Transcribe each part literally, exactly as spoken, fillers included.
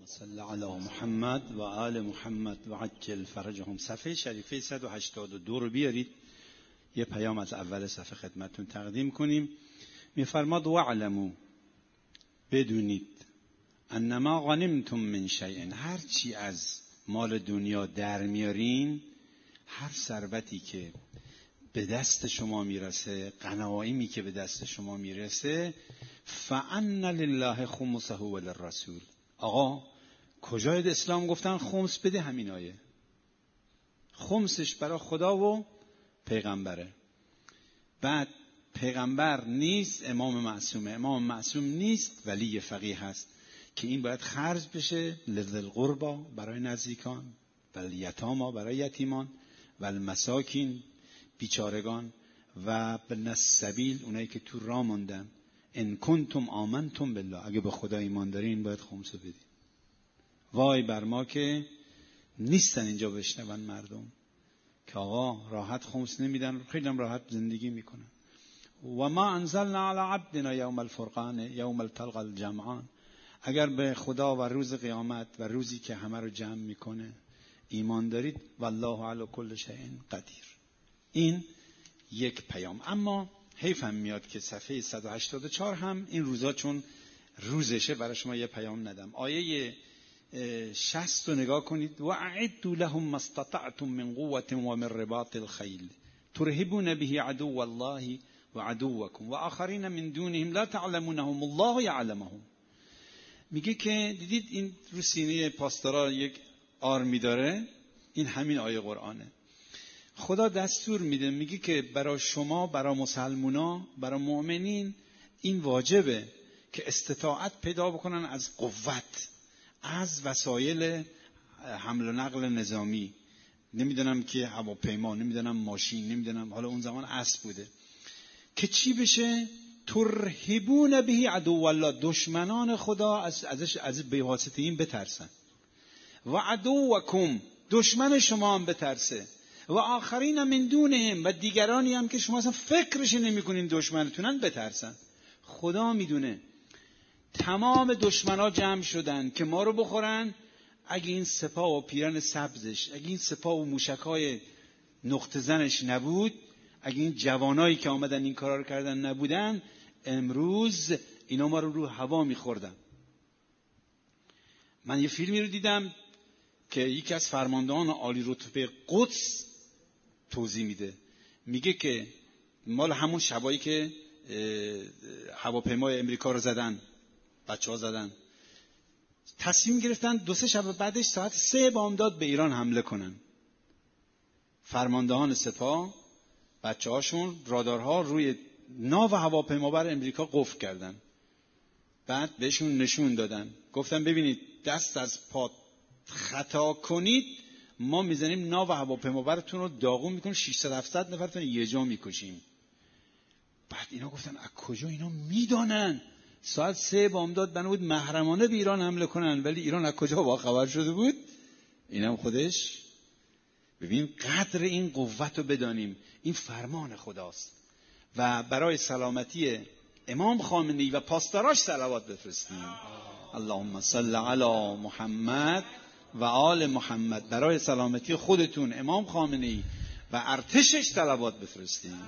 صل علی محمد و آل محمد و عجل فرجهم. صفحه شریفه صد و هشتاد و دو رو بیارید، یه پیام از اول صفحه خدمتتون تقدیم کنیم. میفرماد واعلموا، بدونید، انما غنمتم من شیء، هر چی از مال دنیا در میارین، هر ثروتی که به دست شما میرسه، غنایمی که به دست شما میرسه، فان لله خمسه وللرسول. آقا کجای اسلام گفتن خمس بده؟ همین آیه. خمسش برای خدا و پیغمبره. بعد پیغمبر نیست، امام معصومه. امام معصوم نیست، ولی فقیه هست که این باید خرج بشه لذل قربا، برای نزدیکان، و الیتاما، برای یتیمان، و المساکین، بیچارگان، و ابن السبیل، اونایی که تو راه موندن. ان کنتم آمنتم بالله، اگه به خدا ایمان دارین باید خمس بدین. وای بر ما که نیستن اینجا بشنون مردم که آقا راحت خمس نمیدن، خیلی هم راحت زندگی میکنن. و ما انزلنا علی عبدنا یوم الفرقان یوم التقى الجمعان. اگر به خدا و روز قیامت و روزی که همه رو جمع میکنه ایمان دارید، والله علی کل شیء قدیر. این یک پیام. اما حیفم میاد که صفحه صد و هشتاد و چهار هم این روزا چون روزشه برای شما یه پیام ندم. آیه شصت رو نگاه کنید. و اعدوا لهم ما استطعتم من قوة و من رباط الخیل ترهبون به عدو الله و عدوکم و آخرین من دونهم لا تعلمونهم الله یعلمهم. میگه که دیدید این رو سینه پاستورا یک آرمی داره، این همین آیه قرآنه. خدا دستور میده، میگه که برای شما، برای مسلمونا، برای مؤمنین این واجبه که استطاعت پیدا بکنن از قوت، از وسایل حمل و نقل نظامی، نمیدونم که هواپیما، نمیدونم ماشین، نمیدونم، حالا اون زمان اسب بوده، که چی بشه؟ ترهبون به عدو الله، دشمنان خدا از ازش از به واسطه این بترسن. و عدوکم، دشمن شما هم بترسه. و آخرین من دونهم، و دیگرانی هم که شما اصلا فکرش نمی‌کنین دشمنتونن بترسن. خدا میدونه تمام دشمنا جمع شدن که ما رو بخورن. اگه این سپاه و پیرن سبزش، اگه این سپاه و موشکای نقطه زنش نبود، اگه این جوانایی که آمدن این کارا رو کردن نبودن، امروز اینا ما رو رو هوا می‌خوردن. من یه فیلمی رو دیدم که یکی از فرماندهان عالی رتبه قدس توضیح میده. میگه که مال همون شبایی که هواپیمای امریکا رو زدن، بچه ها زدن، تصمیم گرفتن دو سه شب بعدش ساعت سه بامداد به ایران حمله کنن. فرماندهان سپاه بچه هاشون رادارها روی ناو هواپیمابر امریکا قفل کردن. بعد بهشون نشون دادن، گفتن ببینید دست از پا خطا کنید ما میزنیم ناو هواپیمابرتون رو داغون میکنیم، ششصد هفتصد نفرتون یه جا میکشیم. بعد اینا گفتن از کجا اینا میدانن؟ ساعت سه بامداد بنا بود محرمانه به ایران حمله کنن، ولی ایران از کجا با خبر شده بود؟ اینم خودش. ببین قدر این قوت رو بدانیم، این فرمان خداست. و برای سلامتی امام خامنه‌ای و پاسداراش صلوات بفرستیم. اللهم صل علی محمد و آل محمد. برای سلامتی خودتون، امام خامنه‌ای و ارتشش صلوات بفرستیم.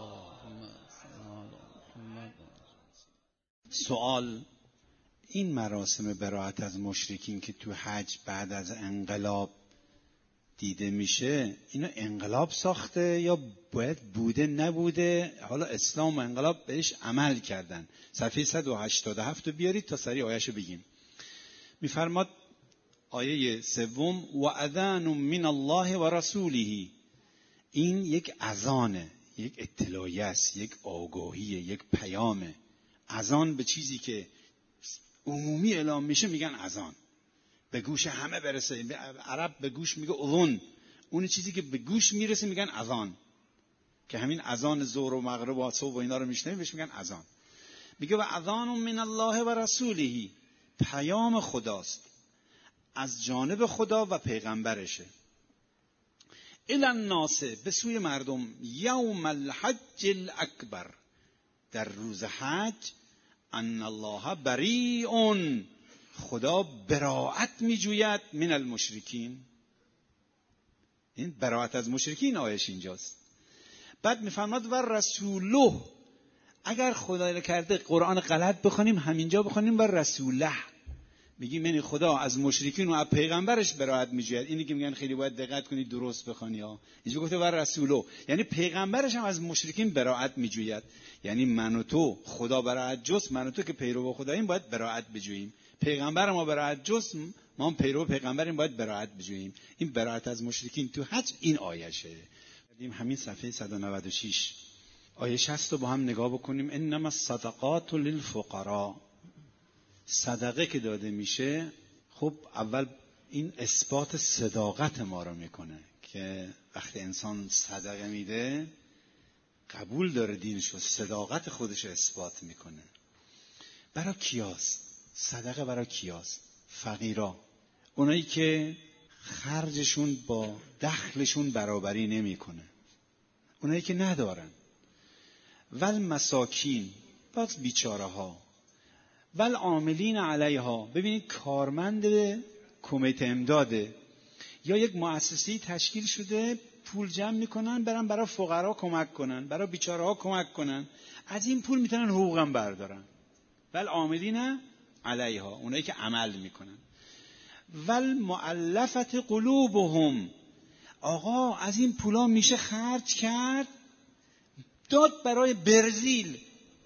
سوال: این مراسم براءت از مشرکین که تو حج بعد از انقلاب دیده میشه، اینا انقلاب ساخته یا باید بوده نبوده؟ حالا اسلام و انقلاب بهش عمل کردن. صفحه صد و هشتاد و هفت رو بیارید تا سریع آیه‌شو بگیم. میفرماد آیه سوم: و اذان من الله و رسوله. این یک اذانه، یک اطلاعیه است، یک آگاهیه، یک پیامه. اذان به چیزی که عمومی اعلام میشه میگن اذان، به گوش همه برسه. عرب به گوش میگه اذن، اون چیزی که به گوش میرسه میگن اذان، که همین اذان ظهر و مغرب و صبح و اینا رو میشنویم بهش میگن اذان. میگه و اذان من الله و رسوله، پیام خداست از جانب خدا و پیغمبرشه. الی الناس، به سوی مردم، یوم الحج الاکبر، در روز حج، ان الله بریء، خدا براءت میجوید من المشرکین. این براءت از مشرکین آیش اینجاست. بعد میفرماد و رسوله، اگر خدای کرده قرآن غلط بخونیم همینجا بخونیم و رسوله، میگیم یعنی خدا از مشرکین و از پیغمبرش براءت میجوید. اینی که میگن خیلی باید دقت کنید درست بخونی ها. اینجا گفته و رسوله، یعنی پیغمبرش هم از مشرکین براءت میجوید. یعنی من و تو خدا براءت جست، من و تو که پیرو خداییم باید براءت بجوییم. پیغمبر ما براءت جست، ما هم پیرو پیغمبریم باید براءت بجوییم. این براءت از مشرکین تو حج این آیشه. همین صفحه صد و نود و شش آیه شصت رو با هم نگاه بکنیم. انما الصدقات للفقراء، صدقه که داده میشه، خب اول این اثبات صداقت ما رو میکنه که وقتی انسان صدقه میده قبول داره دینش و صداقت خودش رو اثبات میکنه. برای کیاست صدقه؟ برای کیاست؟ فقیرا، اونایی که خرجشون با دخلشون برابری نمیکنه، اونایی که ندارن. ول مساکین، باز بیچاره ها. ول عاملین علیها، ببینید کارمند کمیته امداده یا یک مؤسسه‌ای تشکیل شده پول جمع میکنن برن برای فقرا کمک کنن، برای بیچاره ها کمک کنن، از این پول میتونن حقوقم بردارن. ول عاملین علیها، اونایی که عمل میکنن. ول مؤلفت قلوبهم، آقا از این پولا میشه خرج کرد داد برای برزیل،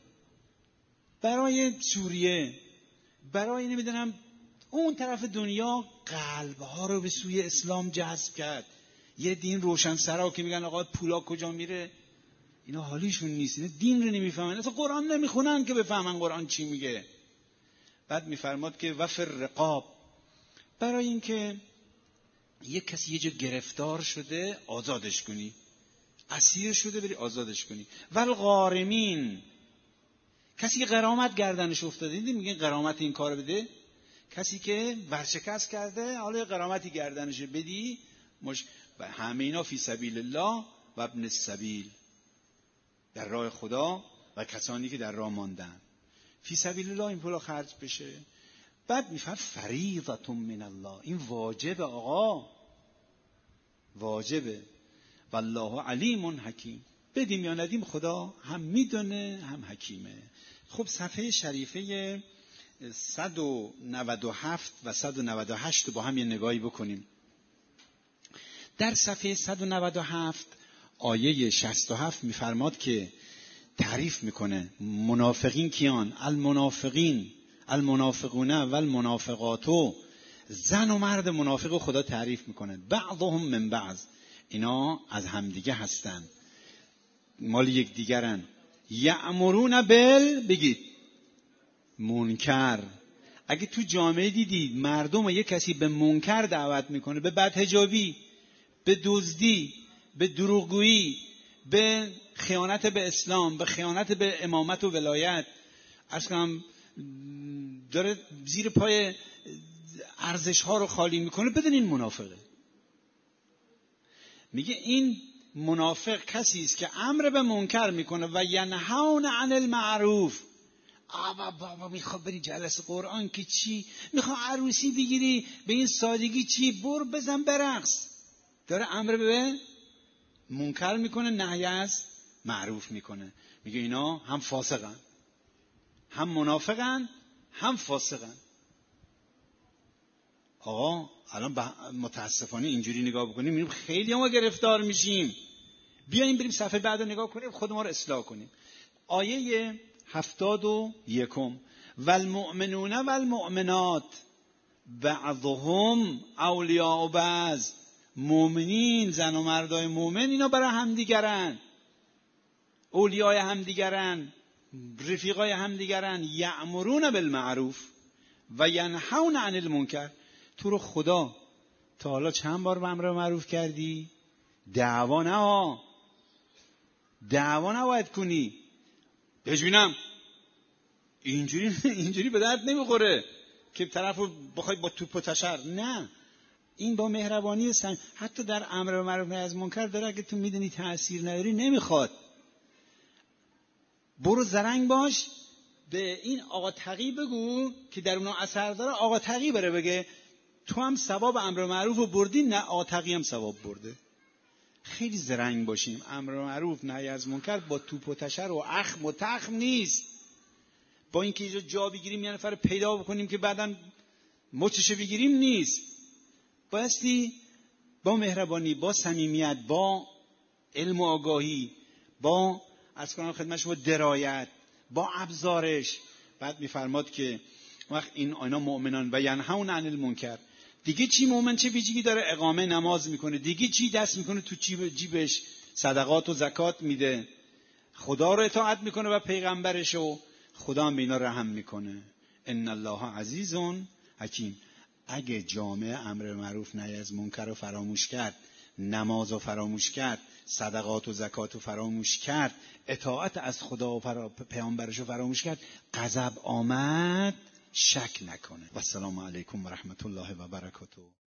برای سوریه، برای نمیدونم اون طرف دنیا، قلبها رو به سوی اسلام جذب کرد. یه دین روشنسرا که میگن آقا پولا کجا میره، اینا حالیشون نیست، اینا دین رو نمیفهمن، اصلا قرآن نمیخونن که بفهمن قرآن چی میگه. بعد میفرماد که وفر رقاب، برای اینکه یک کسی یه جا گرفتار شده آزادش کنی، اسیر شده بری آزادش کنی. والغارمین، کسی که غرامت گردنش افتاده، دیدی میگن غرامت این کارو بده، کسی که ورشکست کرده حالا غرامتی گردنش بدی. مش... همه اینا فی سبیل الله و ابن السبیل، در راه خدا و کسانی که در راه ماندن. فی سبیل الله این پولا خرج بشه. بعد میفرد فریضة من الله، این واجبه آقا، واجبه. والله علیم حکیم، بدیم یا ندیم خدا هم میدونه هم حکیمه. خب صفحه شریفه صد و نود و هفت و صد و نود و هشت با هم یه نگاهی بکنیم. در صفحه صد و نود و هفت آیه شصت و هفت میفرماد که تعریف میکنه منافقین کیان. المنافقین المنافقون و المنافقاتو، زن و مرد منافق خدا تعریف میکنه. بعضهم من بعض، اینا از همدیگه هستن، مال یک دیگرن. یأمرون بال، بگید منکر. اگه تو جامعه دیدید مردم و یک کسی به منکر دعوت میکنه، به بدحجابی، به دزدی، به دروغگویی، به خیانت به اسلام، به خیانت به امامت و ولایت، عرض کنم داره زیر پای ارزش ها رو خالی میکنه، بدونین منافقه. میگه این منافق کسی است که امر به منکر میکنه و ینهون عن المعروف. آبا بابا میخواد بری جلسه قرآن که چی؟ میخواد عروسی بگیری به این سادگی چی؟ برو بزن برقص. داره امر به منکر میکنه، نهی از معروف میکنه. میگه اینا هم فاسقن، هم منافقن، هم فاسقن. آقا الان متاسفانه اینجوری نگاه بکنیم میبینیم خیلی ما گرفتار میشیم. بیاییم بریم صفحه بعد رو نگاه کنیم، خود ما رو اصلاح کنیم. آیه هفتاد و یکم والمؤمنون والمؤمنات بعضهم اولیاء بعض، مؤمنین زن و مردای مؤمن اینا برای همدیگرن، اولیای همدیگرن، رفیقای همدیگرن. یأمرون بالمعروف و ینهون عن المنکر. تو رو خدا تا حالا چند بار به امر معروف کردی؟ دعوا نه ها، دعوا نباید کنی. ببینم اینجوری اینجوری به درد نمیخوره که طرفو بخوای با توپ و تشر. نه، این با مهربانی است. حتی در امر معروف نهی از منکر داره، اگه تو میدونی تأثیر نداری نمیخواد. برو زرنگ باش، به این آقا تقی بگو که در اونها اثر داره، آقا تقی بره بگه تو هم ثواب امر معروف رو بردی، نه آقا تقی هم ثواب برده. خیلی زرنگ باشیم. امر معروف نهی از منکر با توپ و تشر و اخم و تخم نیست. با اینکه اینجا جا بگیریم یه نفر پیدا بکنیم که بعداً مچش بگیریم نیست. بایستی با مهربانی، با صمیمیت، با علم و آگاهی، با از کنم خدمت شما درایت، با ابزارش. بعد میفرماد که وقت این اینا مؤمنان و ینهون عن المنکر، دیگه چی مؤمن چه ویژگی داره؟ اقامه نماز میکنه. دیگه چی دست میکنه تو جیب جیبش؟ صدقات و زکات میده، خدا رو اطاعت میکنه و پیغمبرش، و خدا هم به اینا رحم میکنه. ان الله عزیز حکیم. اگه جامعه امر معروف نهی از منکر رو فراموش کرد، نماز رو فراموش کرد، صدقات و زکات رو فراموش کرد، اطاعت از خدا و فرا... پیامبرش رو فراموش کرد، غضب آمد، شک نکنه. و السلام علیکم و رحمت الله و برکاته.